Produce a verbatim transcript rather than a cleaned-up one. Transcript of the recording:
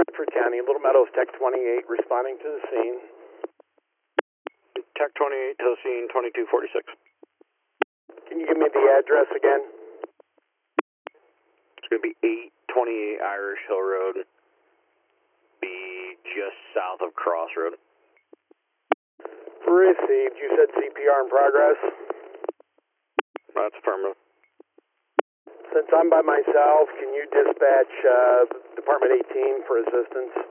For County, Little Meadows, Tech twenty-eight, responding to the scene. Tech twenty-eight to the scene, twenty-two forty-six. Can you give me the address again? It's going to be eight twenty-eight Irish Hill Road, be just south of Crossroad. Received. You said C P R in progress? That's affirmative. Since I'm by myself, can you dispatch uh, Department eighteen for assistance?